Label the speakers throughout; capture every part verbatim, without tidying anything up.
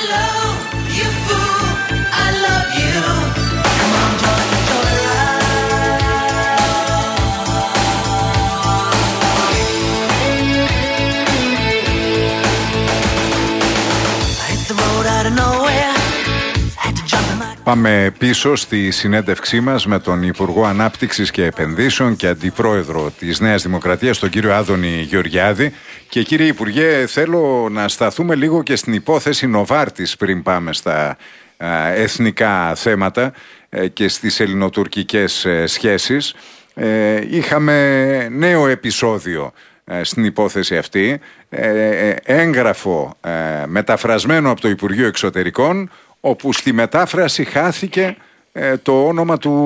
Speaker 1: Hello, you fool, I love you. Come on, join the joyride. I hit the road out of nowhere.
Speaker 2: Πάμε πίσω στη συνέντευξή μας με τον Υπουργό Ανάπτυξης και Επενδύσεων και Αντιπρόεδρο της Νέας Δημοκρατίας, τον κύριο Άδωνη Γεωργιάδη. Και κύριε Υπουργέ, θέλω να σταθούμε λίγο και στην υπόθεση Νοβάρτης πριν πάμε στα α, εθνικά θέματα ε, και στις ελληνοτουρκικές ε, σχέσεις. Ε, είχαμε νέο επεισόδιο ε, στην υπόθεση αυτή, ε, ε, έγγραφο ε, μεταφρασμένο από το Υπουργείο Εξωτερικών, όπου στη μετάφραση χάθηκε ε, το όνομα του,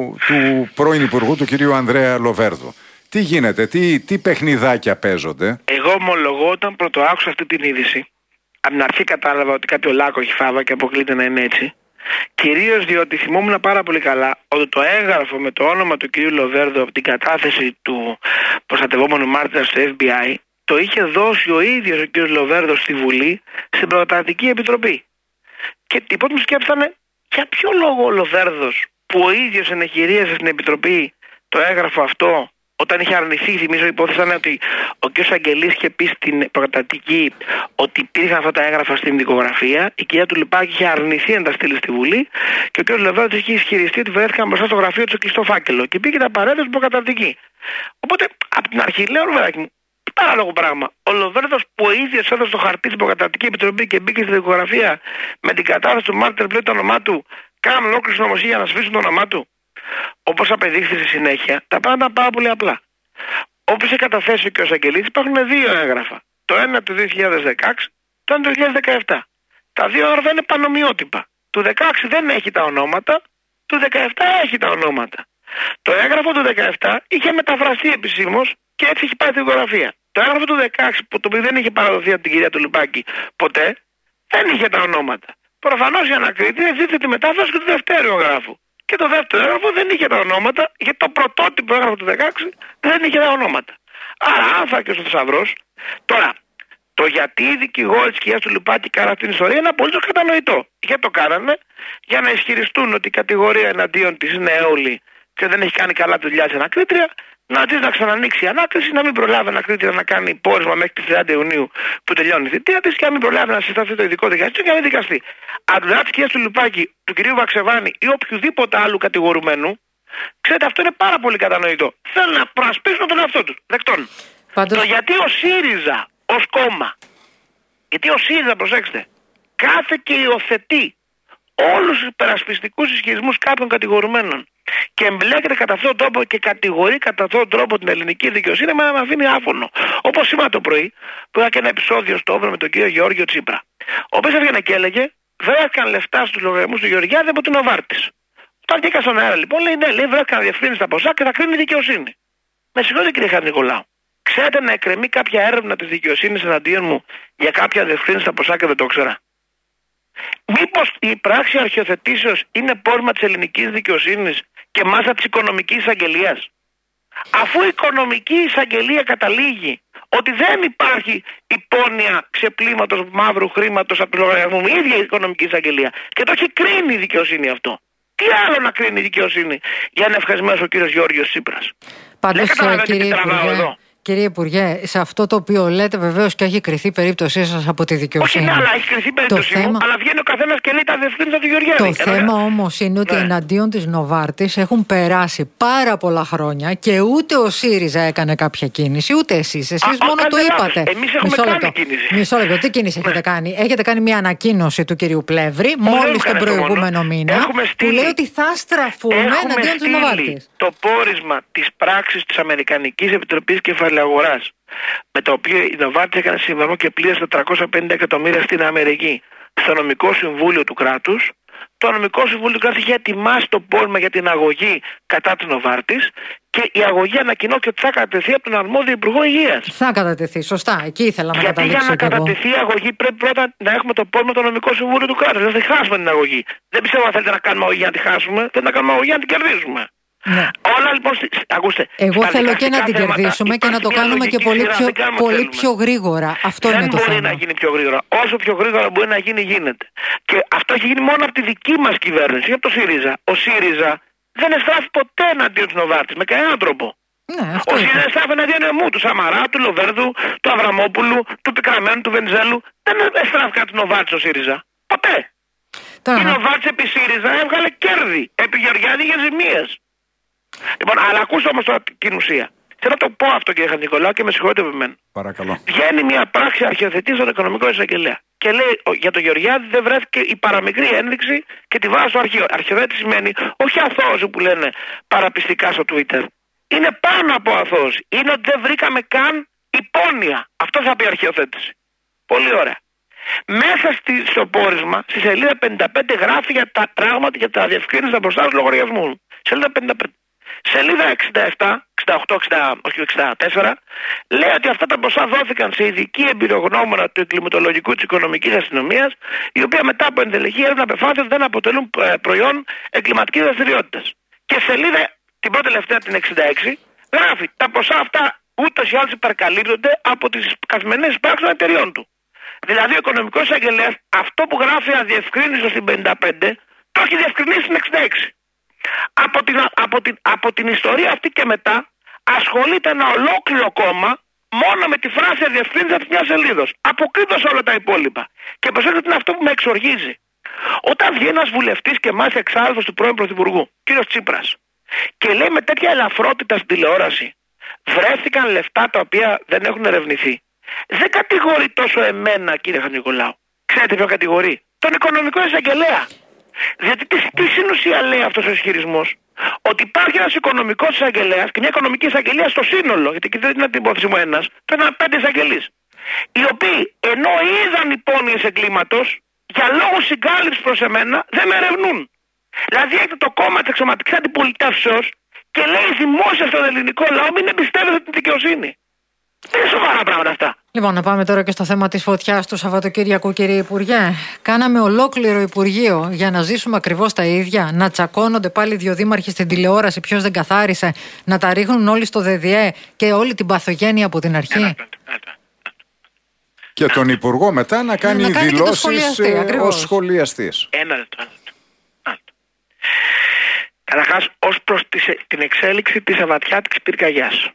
Speaker 2: του πρώην Υπουργού, του κυρίου Ανδρέα Λοβέρδου. Τι γίνεται, τι, τι παιχνιδάκια παίζονται?
Speaker 3: Εγώ ομολογώ, όταν πρώτο άκουσα αυτή την είδηση, από την αρχή κατάλαβα ότι κάποιο λάκκο έχει φάβα και αποκλείται να είναι έτσι. Κυρίως διότι θυμόμουν πάρα πολύ καλά ότι το έγγραφο με το όνομα του κυρίου Λοβέρδου από την κατάθεση του προστατευόμενου μάρτυρα στο εφ μπι άι το είχε δώσει ο ίδιος ο κύριος Λοβέρδος στη Βουλή, στην Πρωτατική Επιτροπή. Και η πρώτη μου σκέψη ήταν, για ποιο λόγο ο Λοβέρδος, που ο ίδιος ενεχειρίασε στην Επιτροπή το έγγραφο αυτό, όταν είχε αρνηθεί, θυμίζω υπόθεσαν ότι ο κ. Αγγελής είχε πει στην Πρωτατική ότι υπήρχαν αυτά τα έγγραφα στην δικογραφία, η κυρία Τουλιπάκη είχε αρνηθεί να τα στείλει στη Βουλή και ο κ. Λοβέρδος είχε ισχυριστεί ότι βρέθηκαν μπροστά στο γραφείο του κλειστό φάκελο και πήγε τα απαραίτητα στην Πρωτατική. Οπότε, από την αρχή, λέω, ρουβεράκι μου, τι παράλογο πράγμα. Ο Λοβέρδος που ο ίδιος έδωσε το χαρτί στην Προκαταρκτική Επιτροπή και μπήκε στη δικογραφία με την κατάθεση του μάρτυρα πλέον το όνομά του, κάνουν ολόκληρη συνωμοσία για να σβήσουν το όνομά του. Όπως απεδείχθη στη συνέχεια, τα πράγματα πάρα πολύ απλά. Όπως είχε καταθέσει ο κ. Αγγελής, υπάρχουν δύο έγγραφα. Το ένα του δύο χιλιάδες δεκαέξι, το ένα του δύο χιλιάδες δεκαεπτά. Τα δύο έγγραφα είναι πανομοιότυπα. Του δεκαέξι δεν έχει τα ονόματα, του δεκαεπτά έχει τα ονόματα. Το έγγραφο του δεκαεπτά είχε μεταφραστεί επισήμως και έτσι έχει πάει στη δικογραφία. Το έγγραφο του δεκαέξι, που το οποίο δεν είχε παραδοθεί από την κυρία Τουλιπάκη ποτέ, δεν είχε τα ονόματα. Προφανώς η ανακρίτρια ζήτησε τη μετάφραση και του δευτέρου εγγράφου. Και το δεύτερο έγγραφο δεν είχε τα ονόματα, γιατί το πρωτότυπο έγγραφο του δεκαέξι δεν είχε τα ονόματα. Άρα, άνθρακες ο θησαυρός. Τώρα, το γιατί οι δικηγόροι της κυρίας Τουλιπάκη κάναν αυτή την ιστορία είναι απολύτως κατανοητό. Γιατί το κάνανε? Για να ισχυριστούν ότι η κατηγορία εναντίον της είναι έολη και δεν έχει κάνει καλά τη δουλειά της ανακρίτρια, να της να ξανανοίξει η ανάκριση, να μην προλάβει ανακρίτρια να κάνει πόρισμα μέχρι τις τριάντα Ιουνίου που τελειώνει η θητεία της και να μην προλάβει να συσταθεί το ειδικό δικαστήριο και να μην δικαστεί. Αν δουλειά της κυρίας Τουλιπάκη, του κυρίου Βαξεβάνη ή οποιοδήποτε άλλου κατηγορουμένου, ξέρετε, αυτό είναι πάρα πολύ κατανοητό. Θέλουν να προασπίσουν τον εαυτό τους. Δεκτών. Πάντως... Το γιατί ο ΣΥΡΙΖΑ ως κόμμα, γιατί ο ΣΥΡΙΖΑ, προσέξτε, κάθε και υιοθετεί όλους τους υπερασπιστικούς ισχυρισμούς κάποιων κατηγορουμένων και εμπλέκεται κατά αυτόν τον τρόπο και κατηγορεί κατά αυτόν τον τρόπο την ελληνική δικαιοσύνη, με να αφήνει άφωνο. Όπως σήμερα το πρωί, που είχα και ένα επεισόδιο στο Όβρο με τον κύριο Γεώργιο Τσίπρα, ο οποίος έβγαινε και έλεγε: βρέθηκαν λεφτά στους λογαριασμούς του Γεωργιάδη από την Νοβάρτης. Όταν βγήκα στον αέρα, λοιπόν, λέει: ναι, λέει, βρέθηκαν διευκρίνηστα ποσά και θα κρίνει η δικαιοσύνη. Με συγχωρείτε, κύριε Χαρνικολάου. Ξέρετε να εκκρεμεί κάποια έρευνα της δικαιοσύνης εναντίον μου για κάποια διευκρίνηστα ποσά και δεν το ήξερα? Μήπως η πράξη αρχιοθετήσεως είναι πόρισμα της ελληνικής δικαιοσύνης και μάλιστα της οικονομικής εισαγγελίας? Αφού η οικονομική εισαγγελία καταλήγει ότι δεν υπάρχει υπόνοια ξεπλήματος μαύρου χρήματος από το λογαριασμό μου, η ίδια η οικονομική εισαγγελία, και το έχει κρίνει η δικαιοσύνη αυτό. Τι άλλο να κρίνει η δικαιοσύνη για να ευχαρισμένος ο κύριος Γιώργος Τσίπρας?
Speaker 4: Πάντως, κύριε Υπουργέ, Κύριε Υπουργέ, σε αυτό το οποίο λέτε, βεβαίως και έχει κριθεί η περίπτωσή σας από τη δικαιοσύνη.
Speaker 3: Όχι, ναι, αλλά έχει κριθεί η περίπτωσή μου, θέμα... αλλά βγαίνει ο καθένας και λέει τα διευθύνματα του Γεωργιάδη.
Speaker 4: Το θέμα βέβαια όμως είναι ότι ναι, εναντίον της Νοβάρτης έχουν περάσει πάρα πολλά χρόνια και ούτε ο ΣΥΡΙΖΑ έκανε κάποια κίνηση, ούτε εσείς. Εσείς Α, μόνο το είπατε.
Speaker 3: Εμείς έχουμε
Speaker 4: Μισό
Speaker 3: κάνει
Speaker 4: λεπτό.
Speaker 3: κίνηση.
Speaker 4: Μισό λεπτό. Τι κίνηση
Speaker 3: ναι.
Speaker 4: έχετε κάνει? Έχετε κάνει μια ανακοίνωση του κυρίου Πλεύρη μόλις τον προηγούμενο μήνα που λέει ότι θα στραφούμε εναντίον της Νοβάρτης.
Speaker 3: Το πόρισμα της πράξης της Αμερικανικής Επιτροπής Κεφαλαίου Αγοράς, με το οποίο η Νοβάρτης έκανε συμβασμό και πλήρωσε τα τριακόσια πενήντα εκατομμύρια στην Αμερική στο νομικό συμβούλιο του κράτους. Το νομικό συμβούλιο του κράτους είχε ετοιμάσει το πόρισμα για την αγωγή κατά της Νοβάρτης και η αγωγή ανακοινώθηκε ότι θα κατατεθεί από τον αρμόδιο Υπουργό Υγείας.
Speaker 4: Θα κατατεθεί, σωστά. Εκεί ήθελα να
Speaker 3: Γιατί
Speaker 4: καταλήξω.
Speaker 3: Γιατί για να κατατεθεί η αγωγή πρέπει πρώτα να έχουμε το πόρισμα το νομικό συμβούλιο του κράτους. Δεν θα χάσουμε την αγωγή. Δεν πιστεύω αν θέλετε να κάνουμε αγωγή να τη χάσουμε, θέλετε να κάνουμε αγωγή να την κερδίσουμε.
Speaker 4: Ναι.
Speaker 3: Όλα λοιπόν, στη- ακούστε.
Speaker 4: Εγώ
Speaker 3: στα
Speaker 4: θέλω και
Speaker 3: δικαστικά
Speaker 4: να την
Speaker 3: θέματα
Speaker 4: κερδίσουμε και να
Speaker 3: υπάρχει
Speaker 4: το
Speaker 3: μια
Speaker 4: κάνουμε και
Speaker 3: λογική
Speaker 4: πολύ
Speaker 3: σειρά,
Speaker 4: πιο,
Speaker 3: δεν κάνουμε
Speaker 4: πολύ
Speaker 3: θέλουμε.
Speaker 4: πιο γρήγορα. Αυτό
Speaker 3: δεν
Speaker 4: είναι το
Speaker 3: μπορεί
Speaker 4: θέμα.
Speaker 3: να γίνει πιο γρήγορα. Όσο πιο γρήγορα μπορεί να γίνει, γίνεται. Και αυτό έχει γίνει μόνο από τη δική μας κυβέρνηση, από το ΣΥΡΙΖΑ. Ο ΣΥΡΙΖΑ δεν εστράφει ποτέ εναντίον της Νοβάρτης, με κανέναν τρόπο.
Speaker 4: Ναι, αυτό
Speaker 3: Ο
Speaker 4: είναι.
Speaker 3: ΣΥΡΙΖΑ εστράφει εναντίον εμού, του Σαμαρά, του Λοβέρδου, του Αβραμόπουλου, του Πικραμένου, του Βενιζέλου. Δεν εστράφει κατά της Νοβάρτης ο ΣΥΡΙΖΑ. Ποτέ.
Speaker 4: Τώρα,
Speaker 3: Η
Speaker 4: να-
Speaker 3: Νοβάρτης επί ΣΥΡΙΖΑ έβγαλε κέρδη. Επί Γεωργιάδη για ζημίες. Λοιπόν, αλλά ακούστε όμως τώρα την ουσία. Θέλω να το πω αυτό, κύριε Χατζηνικολάου, και με συγχωρείτε από εμένα.
Speaker 2: Παρακαλώ.
Speaker 3: Βγαίνει μια πράξη αρχιοθετή στον οικονομικό εισαγγελέα. Και λέει ο- για τον Γεωργιάδη δεν βρέθηκε η παραμικρή ένδειξη και τη βάζει στο αρχείο. Αρχιοθέτη σημαίνει όχι αθώωση που λένε παραπιστικά στο Twitter. Είναι πάνω από αθώωση. Είναι ότι δεν βρήκαμε καν υπόνοια. Αυτό θα πει αρχιοθέτηση. Πολύ ωραία. Μέσα στη, στο πόρισμα, στη σελίδα πενήντα πέντε γράφει για τα πράγματα και τα διευκρίνηστα μπροστά στους λογαριασμούς. Σελίδα πενήντα πέντε. Σελίδα εξήντα επτά, εξήντα οκτώ, εξήντα, όχι εξήντα τέσσερα, λέει ότι αυτά τα ποσά δόθηκαν σε ειδική εμπειρογνώμονα του εγκληματολογικού της οικονομικής αστυνομίας, η οποία μετά από εντελεχή έρευνα απεφάσισε ότι δεν αποτελούν ε, προϊόν εγκληματικής δραστηριότητας. Και σελίδα την πρώτη τελευταία, την εξήντα έξι, γράφει τα ποσά αυτά ούτως ή άλλως υπερκαλύπτονται από τις καθημερινές πράξεις των εταιριών του. Δηλαδή ο οικονομικός εισαγγελέας αυτό που γράφει αδιευκρίνιστο στην πενήντα πέντε το έχει διευκρινίσει στην εξήντα έξι. Από την, από, την, από την ιστορία αυτή και μετά ασχολείται ένα ολόκληρο κόμμα μόνο με τη φράση αδιευκρίνηση της μιας σελίδος, αποκρύπτως όλα τα υπόλοιπα. Και προσέξτε ότι είναι αυτό που με εξοργίζει. Όταν βγει ένας βουλευτής και μάλιστα εξάδελφος του πρώην Πρωθυπουργού, κύριος Τσίπρας, και λέει με τέτοια ελαφρότητα στην τηλεόραση, βρέθηκαν λεφτά τα οποία δεν έχουν ερευνηθεί. Δεν κατηγορεί τόσο εμένα, κύριε Χατζηνικολάου. Ξέρετε ποιο κατηγορεί? Τον οικονομικό εισαγγελέα. Διότι τι, τι στην ουσία λέει αυτός ο ισχυρισμός? Ότι υπάρχει ένας οικονομικός εισαγγελέας και μια οικονομική εισαγγελία στο σύνολο, γιατί εκεί δεν είναι την υπόθεση μου ένας, το είναι πέντε εισαγγελείς, οι οποίοι ενώ είδαν υπόνοιες εγκλήματος, για λόγους συγκάλυψης προς εμένα δεν με ερευνούν. Δηλαδή έχετε το κόμμα της εξωματικής αντιπολιτεύσεως και λέει δημόσια στον ελληνικό λαό μην εμπιστεύεται την δικαιοσύνη. Δεν είναι σοβαρά πράγματα αυτά.
Speaker 4: Λοιπόν, να πάμε τώρα και στο θέμα της φωτιάς του Σαββατοκύριακου, κύριε Υπουργέ. Κάναμε ολόκληρο Υπουργείο για να ζήσουμε ακριβώς τα ίδια. Να τσακώνονται πάλι δύο δήμαρχοι στην τηλεόραση, ποιος δεν καθάρισε, να τα ρίχνουν όλοι στο ΔΔΕ και όλη την παθογένεια από την αρχή.
Speaker 3: Έλα, έλα.
Speaker 2: Και τον Υπουργό μετά να κάνει
Speaker 4: να κάνει και το
Speaker 2: δηλώσεις
Speaker 4: σχολιαστή,
Speaker 2: ε,
Speaker 4: ακριβώς.
Speaker 2: ως σχολιαστής.
Speaker 3: Ένα λεπτό, ένα λεπτό. Ένα λεπτό. Καταρχάς, ως προς τις- την εξέλιξη της σαββατιάτικης πυρκαγιάς.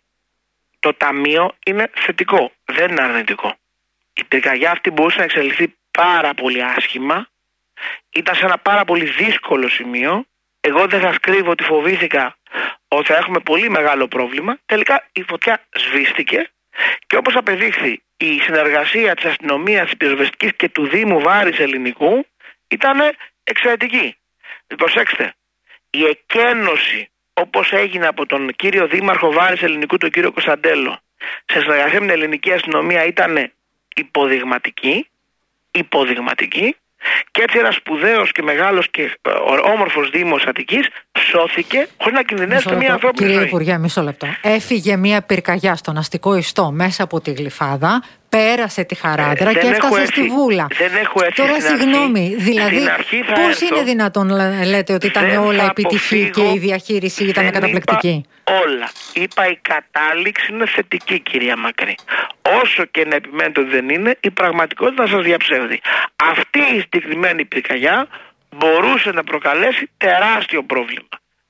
Speaker 3: Το ταμείο είναι θετικό, δεν είναι αρνητικό. Η πυρκαγιά αυτή μπορούσε να εξελιχθεί πάρα πολύ άσχημα. Ήταν σε ένα πάρα πολύ δύσκολο σημείο. Εγώ δεν σας κρύβω ότι φοβήθηκα ότι θα έχουμε πολύ μεγάλο πρόβλημα. Τελικά η φωτιά σβήστηκε και όπως απεδείχθη η συνεργασία της αστυνομίας, της πυροσβεστικής και του Δήμου Βάρης Ελληνικού ήταν εξαιρετική. Προσέξτε, η εκένωση όπως έγινε από τον κύριο Δήμαρχο Βάρης Ελληνικού, τον κύριο Κωνσταντέλο, σε συνεργασία με την ελληνική αστυνομία ήταν υποδειγματική, υποδειγματική και έτσι ένας σπουδαίος και μεγάλος και ε, όμορφος Δήμος Αττικής σώθηκε χωρίς να κινδυνεύσει
Speaker 4: Μισό
Speaker 3: μια
Speaker 4: λεπτό.
Speaker 3: ανθρώπινη
Speaker 4: Κύριε
Speaker 3: ζωή.
Speaker 4: Υπουργέ, μισό λεπτό. Έφυγε μια πυρκαγιά στον αστικό ιστό μέσα από τη Γλυφάδα, πέρασε τη Χαράντρα
Speaker 3: Ε,
Speaker 4: και
Speaker 3: δεν έχω
Speaker 4: έφτασε
Speaker 3: έρθει-
Speaker 4: στη Βούλα.
Speaker 3: δεν έχω έρθει
Speaker 4: Τώρα,
Speaker 3: στην
Speaker 4: συγγνώμη,
Speaker 3: αρχή.
Speaker 4: δηλαδή,
Speaker 3: Στην αρχή θα
Speaker 4: πώς
Speaker 3: έρθω.
Speaker 4: είναι δυνατόν λέ- λέτε ότι ήταν
Speaker 3: Δεν
Speaker 4: όλα
Speaker 3: θα
Speaker 4: επιτυχή
Speaker 3: αποφύγω.
Speaker 4: και η διαχείριση ήταν
Speaker 3: Δεν
Speaker 4: καταπληκτική?
Speaker 3: είπα όλα. Είπα η κατάληξη είναι θετική, κυρία Μακρύ. Όσο και να επιμένετε ότι δεν είναι, η πραγματικότητα θα σας διαψεύδει. Αυτή η συγκεκριμένη πυρκαγιά μπορούσε να προκαλέσει τεράστιο πρόβλημα.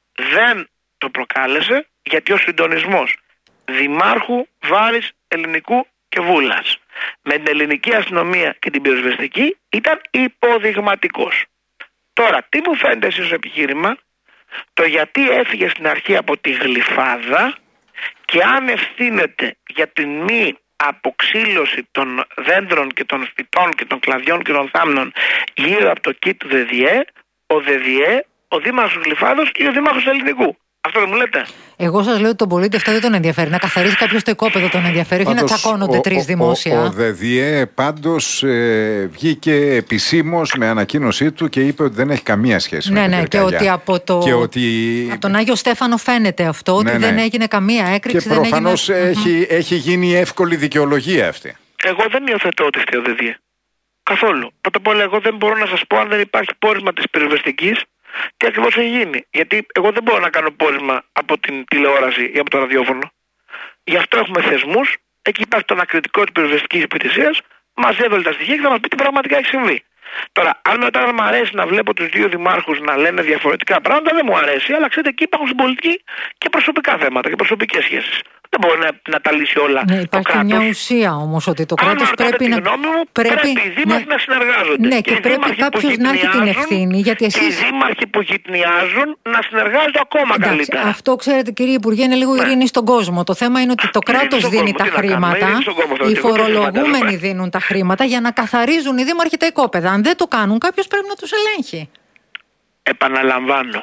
Speaker 3: Δεν το προκάλεσε γιατί ο συντονισμός Δημάρχου Βάρης Ελληνικού και Βούλας με την ελληνική αστυνομία και την πυροσβεστική ήταν υποδειγματικός. Τώρα, τι μου φαίνεται εσείς ως επιχείρημα? Το γιατί έφυγε στην αρχή από τη Γλυφάδα και αν ευθύνεται για την μη αποξύλωση των δέντρων και των φυτών και των κλαδιών και των θάμνων γύρω από το κήπο του ΔΔΕ, ο ΔΔΕ, ο Δήμαρχος Γλυφάδος ή ο Δήμαρχος Ελληνικού. Αυτό δεν μου λέτε?
Speaker 4: Εγώ σας λέω ότι τον πολίτη αυτό δεν τον ενδιαφέρει. Να καθαρίσει κάποιος το οικόπεδο τον ενδιαφέρει, όχι να
Speaker 2: Πάντως,
Speaker 4: τσακώνονται
Speaker 2: ο-
Speaker 4: τρεις
Speaker 2: ο-
Speaker 4: δημόσια.
Speaker 2: Ο, ο ΔΔΕ πάντως ε, βγήκε επισήμως με ανακοίνωσή του και είπε ότι δεν έχει καμία σχέση
Speaker 4: Ναι,
Speaker 2: με την
Speaker 4: ναι, και
Speaker 2: πυρκαγιά.
Speaker 4: ότι από το-
Speaker 2: Και ότι...
Speaker 4: Από τον Άγιο Στέφανο φαίνεται αυτό, ότι
Speaker 2: Ναι, ναι.
Speaker 4: δεν έγινε καμία έκρηξη.
Speaker 2: Και
Speaker 4: δεν
Speaker 2: προφανώς
Speaker 4: έγινε...
Speaker 2: έχει, έχει γίνει εύκολη δικαιολογία αυτή.
Speaker 3: Εγώ δεν υιοθετώ ότι φταίει ο ΔΔΕ. Καθόλου. Πρώτα απ' όλα, εγώ δεν μπορώ να σας πω αν δεν υπάρχει πόρισμα της πυροσβεστικής τι ακριβώς έχει γίνει. Γιατί εγώ δεν μπορώ να κάνω πόρισμα από την τηλεόραση ή από το ραδιόφωνο. Γι' αυτό έχουμε θεσμούς. Εκεί υπάρχει το ανακριτικό της πυροσβεστικής υπηρεσίας. Μαζεύει τα στοιχεία και θα μας πει τι πραγματικά έχει συμβεί. Τώρα, αν μετά δεν μου αρέσει να βλέπω τους δύο δημάρχους να λένε διαφορετικά πράγματα, δεν μου αρέσει. Αλλά ξέρετε, εκεί υπάρχουν στην πολιτική και προσωπικά θέματα και προσωπικές σχέσεις. Δεν μπορεί να, να τα λύσει όλα.
Speaker 4: Ναι, υπάρχει
Speaker 3: το
Speaker 4: μια ουσία όμως ότι το κράτος πρέπει
Speaker 3: τη
Speaker 4: να.
Speaker 3: Γνώμη μου,
Speaker 4: πρέπει,
Speaker 3: πρέπει οι δήμαρχοι
Speaker 4: ναι,
Speaker 3: να συνεργάζονται.
Speaker 4: Ναι, και, και πρέπει κάποιος να έχει την ευθύνη. Γιατί εσείς...
Speaker 3: Και οι δήμαρχοι που γυτνιάζουν να συνεργάζονται ακόμα
Speaker 4: Εντάξει,
Speaker 3: καλύτερα.
Speaker 4: Αυτό, ξέρετε, κύριε Υπουργέ, είναι λίγο ειρήνη στον κόσμο. Το θέμα είναι ότι το κράτος δίνει τα χρήματα. Οι φορολογούμενοι δίνουν τα χρήματα για να καθαρίζουν οι δήμαρχοι τα οικόπεδα. Αν δεν το κάνουν, κάποιος πρέπει να τους ελέγχει.
Speaker 3: Επαναλαμβάνω.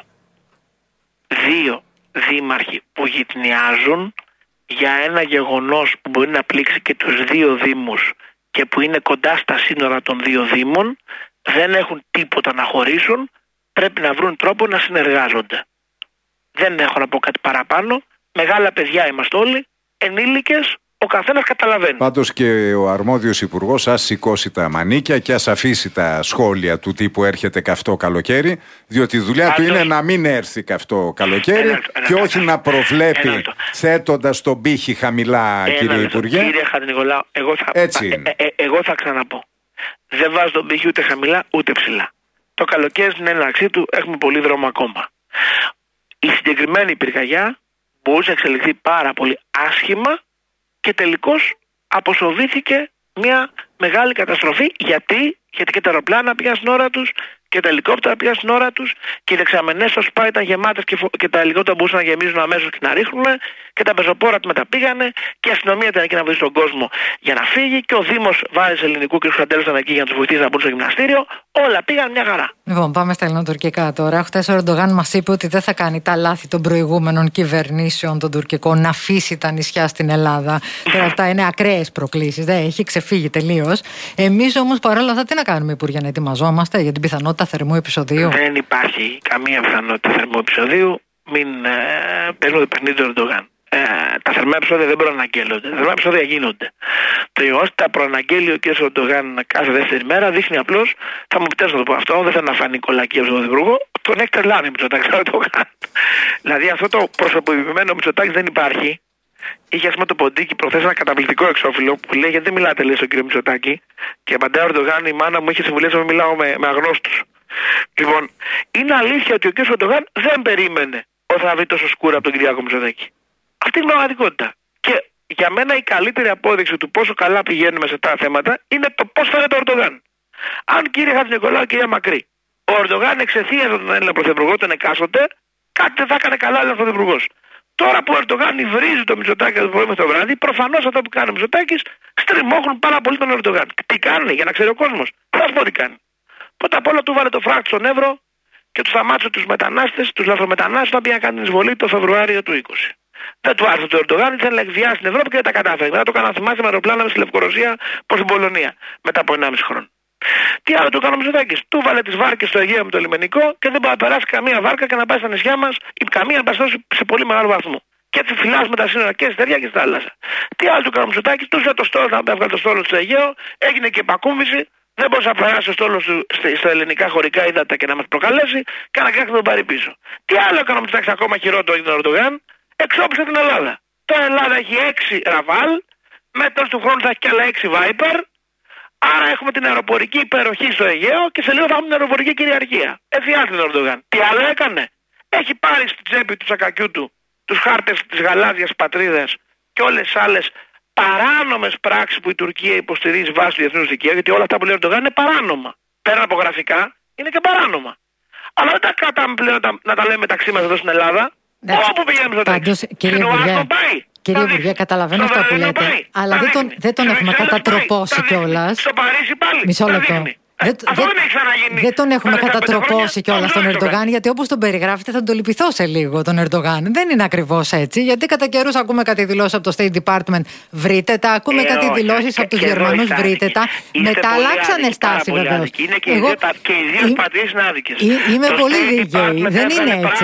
Speaker 3: Δύο δήμαρχοι που γυτνιάζουν για ένα γεγονός που μπορεί να πλήξει και τους δύο δήμους και που είναι κοντά στα σύνορα των δύο δήμων, δεν έχουν τίποτα να χωρίσουν, πρέπει να βρουν τρόπο να συνεργάζονται. Δεν έχω να πω κάτι παραπάνω. Μεγάλα παιδιά είμαστε όλοι, ενήλικες, ο καθένας καταλαβαίνει.
Speaker 2: Πάντως και ο αρμόδιος υπουργός ας σηκώσει τα μανίκια και ας αφήσει τα σχόλια του τύπου έρχεται καυτό καλοκαίρι, διότι η δουλειά
Speaker 3: Πάντως...
Speaker 2: του είναι να μην έρθει καυτό καλοκαίρι
Speaker 3: ένα, ένα,
Speaker 2: και
Speaker 3: ένα,
Speaker 2: όχι
Speaker 3: ένα,
Speaker 2: να προβλέπει
Speaker 3: ένα,
Speaker 2: θέτοντας τον πύχη χαμηλά,
Speaker 3: ένα,
Speaker 2: κύριε
Speaker 3: ένα,
Speaker 2: Υπουργέ.
Speaker 3: Κύριε Χατζηνικολάου, εγώ θα,
Speaker 2: Έτσι
Speaker 3: ε,
Speaker 2: είναι.
Speaker 3: ε, ε, εγώ θα ξαναπώ. Δεν βάζω τον πύχη ούτε χαμηλά ούτε ψηλά. Το καλοκαίρι στην έναρξή του έχουμε πολύ δρόμο ακόμα. Η συγκεκριμένη πυρκαγιά μπορούσε να εξελιχθεί πάρα πολύ άσχημα και τελικώς αποσοβήθηκε μια μεγάλη καταστροφή. Γιατί, γιατί και τα αεροπλάνα πήγαν στην ώρα τους και τα ελικόπτερα πήγαν στην ώρα τους και οι δεξαμενές στο ΣΠΑ ήταν γεμάτες και, φο... και τα ελικόπτερα μπορούσαν να γεμίζουν αμέσως και να ρίχνουν και τα πεζοπόρα του μεταπήγανε και η αστυνομία ήταν εκεί να βοηθήσει τον κόσμο για να φύγει και ο Δήμος Βάρης Ελληνικού και ο Χραντέλος ήταν εκεί για να τους βοηθήσει να μπουν στο γυμναστήριο. Όλα πήγαν μια χαρά.
Speaker 4: Λοιπόν, πάμε στα ελληνοτουρκικά τώρα. Χτες ο Ερντογάν μας είπε ότι δεν θα κάνει τα λάθη των προηγούμενων κυβερνήσεων των τουρκικών να αφήσει τα νησιά στην Ελλάδα. Τώρα αυτά είναι ακραίες προκλήσεις. Δεν έχει ξεφύγει τελείως. Εμείς όμως παρόλα αυτά τι να κάνουμε, Υπουργέ, να ετοιμαζόμαστε για την πιθανότητα θερμού επεισοδίου?
Speaker 3: Δεν υπάρχει καμία πιθανότητα θερμού επεισοδίου. Μην ε, παίζουμε το παιχνίδι του Ερντογάν. Ε, τα θερμά επεισόδια δεν προαναγγέλλονται. Τα θερμά επεισόδια γίνονται. Το γεγονός ότι τα προαναγγέλει ο κ. Ερντογάν κάθε δεύτερη μέρα δείχνει απλώς, θα μου επιτρέψω να το πω αυτό, δεν θα να φανεί κολακία στον Πρωθυπουργό, τον έχει τρελάνει Μητσοτάκης. Δηλαδή αυτό το προσωποποιημένο Μητσοτάκης δεν υπάρχει. Είχε, ας πούμε, το Ποντίκι προχθές ένα καταπληκτικό εξώφυλλο που λέει: γιατί δεν μιλάτε, λέει, στον κύριο Μητσοτάκη. Και απαντάει ο Ερντογάν: η μάνα μου είχε συμβουλές να μην μιλάω με, με αγνώστους. Λοιπόν, είναι αλήθεια ότι ο κ. Ερντογάν δεν περίμενε ότι θα βρει τόσο σκούρα από τον Κυριάκο Μητσοτάκη. Αυτή είναι η πραγματικότητα. Και για μένα η καλύτερη απόδειξη του πόσο καλά πηγαίνουμε σε αυτά τα θέματα είναι το πώς φαίνεται ο Ερντογάν. Αν, κύριε Χατζηνικολάου, κυρία Μακρύ, ο Ερντογάν εξεθίαζε τον Έλληνα Πρωθυπουργό, τον εκάστοτε, κάτι δεν θα έκανε καλά ο Πρωθυπουργός. Τώρα που ο Ερντογάν υβρίζει το Μητσοτάκη το πρωί με το βράδυ, προφανώς αυτό που κάνει ο Μητσοτάκης στριμώχνουν πάρα πολύ τον Ερντογάν. Τι κάνει, για να ξέρει ο κόσμος. Θα σου πω τι κάνει. Πρώτα απ' όλα του βάλε το φράχτη στον Εύρο και του σταμάτησε τους μετανάστες, τους λαθρομετανάστες να πήγαν να κάνουν εισβολή το Φεβρουάριο του είκοσι. Δεν του άρεσε το Ερντογάν, ήθελε να εκβιάσει την Ευρώπη και δεν τα κατάφερε. Μετά το έκανα, θυμάστε, με αεροπλάνα στη Λευκορωσία προς την Πολωνία μετά από ενάμιση χρόνο. Τι άλλο του έκανε ο Μητσοτάκης? Του βάλε τις βάρκες στο Αιγαίο με το λιμενικό και δεν μπορεί να περάσει καμία βάρκα και να πάει στα νησιά μας ή καμία να παστώσει σε πολύ μεγάλο βαθμό. Και έτσι φυλάσσουμε τα σύνορα και στη Στεριά και στη θάλασσα. Τι άλλο του έκανε ο Μητσοτάκης? Του το στόλο να έβγαλε το στόλο στο Αιγαίο, έγινε και επακούμβηση. Δεν μπορούσε να περάσει ο στόλος του στα ελληνικά χωρικά ύδατα και να μας προκαλέσει και να κάνει τον πάρει πίσω. Τι άλλο έκανε ο Μητσοτάκης ακόμα χειρότερο για τον Ερντογάν? Εξόπισε την Ελλάδα. Τώρα η Ελλάδα έχει έξι Ραφάλ, με τέλος του χρόνου θα έχει και άλλα έξι Viper. Άρα έχουμε την αεροπορική υπεροχή στο Αιγαίο και σε λίγο θα έχουμε την αεροπορική κυριαρχία. Εφιάλτη τον Ερντογάν. Τι άλλο έκανε? Έχει πάρει στην τσέπη του σακακιού του τους χάρτες της γαλάζιας πατρίδας και όλες τις άλλες παράνομες πράξεις που η Τουρκία υποστηρίζει βάσει του διεθνούς δικαίου, γιατί όλα αυτά που λέει ο Ερντογάν είναι παράνομα. Πέρα από γραφικά είναι και παράνομα. Αλλά δεν τα κρατάμε πλέον να, να τα λέμε μεταξύ μας εδώ στην Ελλάδα. Όπου πηγαίνουμε στο τέλος.
Speaker 4: Κύριε Υπουργέ, κύριε Υπουργέ, καταλαβαίνω αυτά που λέτε, πάει, αλλά δεν τον, δεν τον έχουμε κατατροπώσει κιόλας.
Speaker 3: Στο Παρίσι πάλι.
Speaker 4: Μισό λεπτό. Δεν,
Speaker 3: Αυτό δεν έχει ξαναγίνει.
Speaker 4: Δεν τον έχουμε κατατροπώσει κιόλας τον Ερντογάν, γιατί όπως τον περιγράφετε θα τον λυπηθώ σε λίγο τον Ερντογάν. Δεν είναι ακριβώς έτσι, γιατί κατά καιρούς ακούμε κάτι δηλώσεις από το State Department, βρείτε τα, ακούμε ε, κάτι δηλώσεις από τους Γερμανούς, βρείτε τα. Μετά αλλάξανε στάση βεβαίως.
Speaker 3: Είναι και οι δύο πατρίδες είναι άδικες.
Speaker 4: Είμαι πολύ δίκαιη. Δεν είναι έτσι.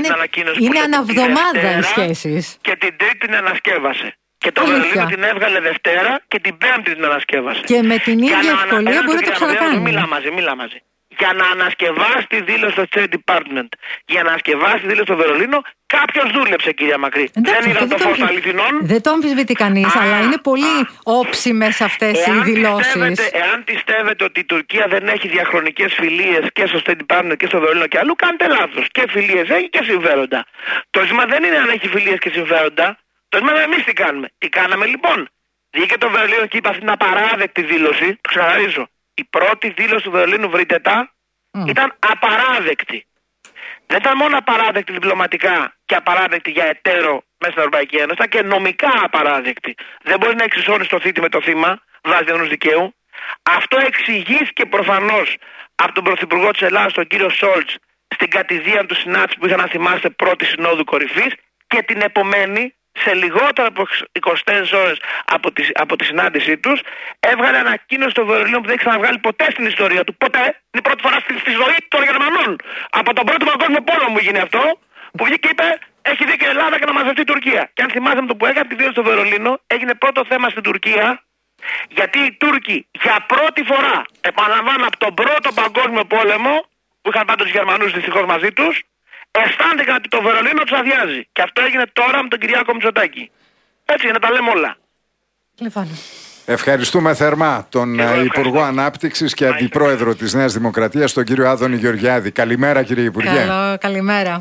Speaker 4: Είναι αναβδομάδα οι σχέσεις.
Speaker 3: Και την Τρίτη την ανασκεύασε. Και το Βερολίνο την έβγαλε Δευτέρα και την Πέμπτη την ανασκεύασε.
Speaker 4: Και με την ίδια ευκολία μπορεί να το ξανακάνει.
Speaker 3: Μίλα μαζί, μίλα μαζί. για να ανασκευάσει τη δήλωση στο State Department, για να ανασκευάσει τη δήλωση στο Βερολίνο, κάποιος δούλεψε, κυρία Μακρύ.
Speaker 4: Εντάξει,
Speaker 3: δεν είδαν το φως των αληθινών.
Speaker 4: Δεν το αμφισβητεί κανείς, αλλά είναι πολύ όψιμες αυτές οι δηλώσεις.
Speaker 3: Εάν πιστεύετε ότι η Τουρκία δεν έχει διαχρονικές φιλίες και στο State Department και στο Βερολίνο και αλλού, κάνετε λάθος. Και φιλίες έχει και συμφέροντα. Το ζήτημα δεν είναι αν έχει φιλίες και συμφέροντα. Το ζήτημα είναι εμείς τι κάνουμε. Τι κάναμε λοιπόν? Βγήκε το Βερολίνο και είπε αυτή την απαράδεκτη δήλωση. Το ξαναρίζω. Η πρώτη δήλωση του Βερολίνου, βρείτε τα, mm. ήταν απαράδεκτη. Δεν ήταν μόνο απαράδεκτη διπλωματικά και απαράδεκτη για εταίρο μέσα στην Ευρωπαϊκή Ένωση, ήταν και νομικά απαράδεκτη. Δεν μπορεί να εξισώνεις το θήτη με το θύμα, βάσει διεθνούς δικαίου. Αυτό εξηγήθηκε προφανώς από τον Πρωθυπουργό της Ελλάδας, τον κύριο Σόλτς, στην κατηδία του συνάντηση που είχαν, να θυμάστε, πρώτη συνόδου κορυφής, και την επομένη, σε λιγότερο από είκοσι τέσσερις ώρες από τη, από τη συνάντησή τους, έβγαλε ανακοίνωση στο Βερολίνο που δεν έχει ξαναβγάλει ποτέ στην ιστορία του. Ποτέ. Είναι η πρώτη φορά στη, στη ζωή των Γερμανών. Από τον πρώτο παγκόσμιο πόλεμο μου γίνει αυτό, που βγήκε και είπε: έχει δίκιο η Ελλάδα και να μαζευτεί η Τουρκία. Και αν θυμάστε με το που έκανε τη δήλωση στο Βερολίνο, έγινε πρώτο θέμα στην Τουρκία, γιατί οι Τούρκοι για πρώτη φορά, επαναλαμβάνω, από τον πρώτο παγκόσμιο πόλεμο, που είχαν πάντα τους Γερμανούς δυστυχώς μαζί τους, αισθάνθηκαν ότι το Βερολίνο τους αδειάζει. Και αυτό έγινε τώρα με τον Κυριάκο Μητσοτάκη. Έτσι, να τα λέμε όλα.
Speaker 4: Λοιπόν.
Speaker 2: Ευχαριστούμε θερμά τον
Speaker 3: Εγώ
Speaker 2: Υπουργό Ανάπτυξης και Αντιπρόεδρο της Νέας Δημοκρατίας, τον κύριο Άδωνη Γεωργιάδη. Καλημέρα, κύριε Υπουργέ.
Speaker 4: Καλό, καλημέρα.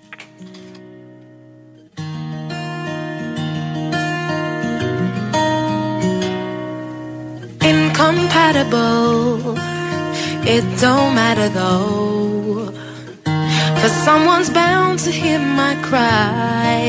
Speaker 5: Incompatible, it don't matter though, 'cause someone's bound to hear my cry.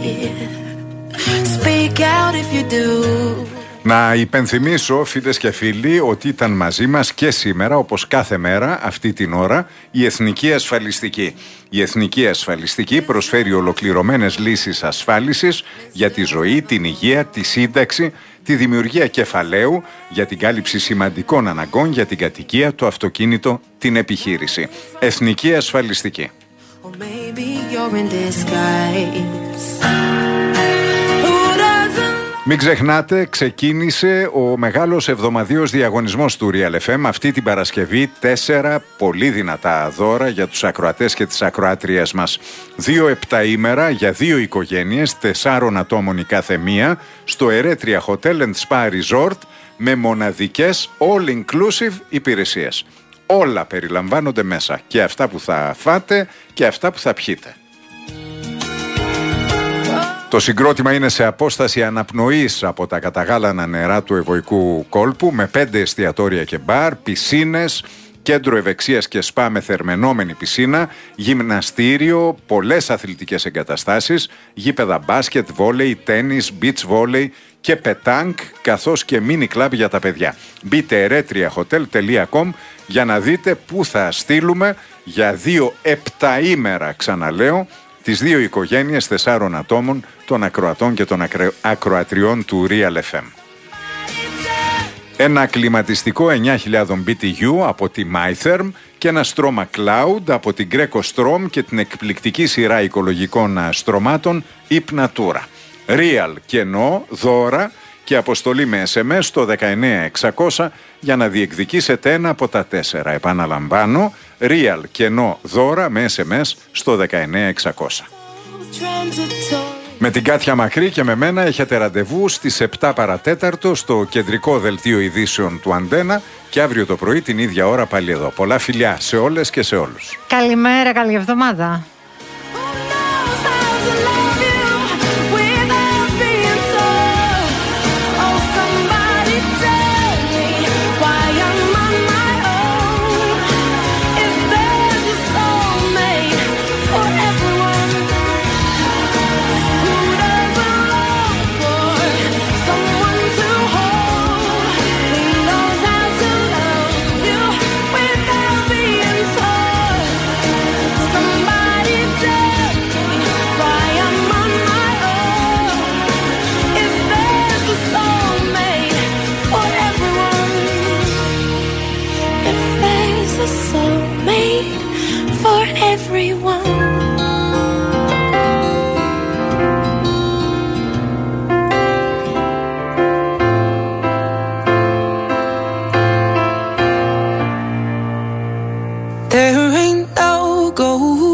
Speaker 5: Speak out if you do.
Speaker 2: Να υπενθυμίσω, φίλες και φίλοι, ότι ήταν μαζί μας και σήμερα, όπως κάθε μέρα, αυτή την ώρα, η Εθνική Ασφαλιστική. Η Εθνική Ασφαλιστική προσφέρει ολοκληρωμένες λύσεις ασφάλισης για τη ζωή, την υγεία, τη σύνταξη, τη δημιουργία κεφαλαίου για την κάλυψη σημαντικών αναγκών για την κατοικία, το αυτοκίνητο, την επιχείρηση. Εθνική Ασφαλιστική.
Speaker 5: Or maybe you're in disguise.
Speaker 2: Μην ξεχνάτε, ξεκίνησε ο μεγάλος εβδομαδιαίος διαγωνισμός του Real εφ εμ αυτή την Παρασκευή. Τέσσερα πολύ δυνατά δώρα για τους ακροατές και τις ακροάτριες μας. Δύο επταήμερα για δύο οικογένειες, τεσσάρων ατόμων η κάθε μία, στο Ερέτρια Hotel and Spa Resort, με μοναδικές all-inclusive υπηρεσίες. Όλα περιλαμβάνονται μέσα, και αυτά που θα φάτε και αυτά που θα πιείτε. Το συγκρότημα είναι σε απόσταση αναπνοής από τα καταγάλανα νερά του Ευωικού κόλπου, με πέντε εστιατόρια και μπαρ, πισίνες, κέντρο ευεξίας και σπα με θερμαινόμενη πισίνα, γυμναστήριο, πολλές αθλητικές εγκαταστάσεις, γήπεδα μπάσκετ, βόλεϊ, τένις, beach βόλεϊ και πετάνκ, καθώς και μίνι κλαμπ για τα παιδιά. Μπείτε ερέτρια χοτέλ τελεία κομ για να δείτε πού θα στείλουμε για δύο επταήμερα, ξαναλέω, τις δύο οικογένειες τεσσάρων ατόμων, των ακροατών και των ακρο... ακροατριών του Real εφ εμ. Ένα κλιματιστικό εννιά χιλιάδες μπι τι γιου από τη MyTherm και ένα στρώμα Cloud από την Greco Strom και την εκπληκτική σειρά οικολογικών στρωμάτων Hypnatura. Real κενό, δώρα και αποστολή με ες εμ ες στο δεκαεννέα εξακόσια για να διεκδικήσετε ένα από τα τέσσερα. Επαναλαμβάνω, Real κενό, δώρα με ες εμ ες στο δεκαεννέα εξακόσια. Με την Κάτια Μακρύ και με μένα έχετε ραντεβού στις επτά παρατέταρτο στο κεντρικό δελτίο ειδήσεων του Αντένα και αύριο το πρωί την ίδια ώρα πάλι εδώ. Πολλά φιλιά σε όλες και σε όλους.
Speaker 4: Καλημέρα, καλή εβδομάδα.
Speaker 5: There ain't no gold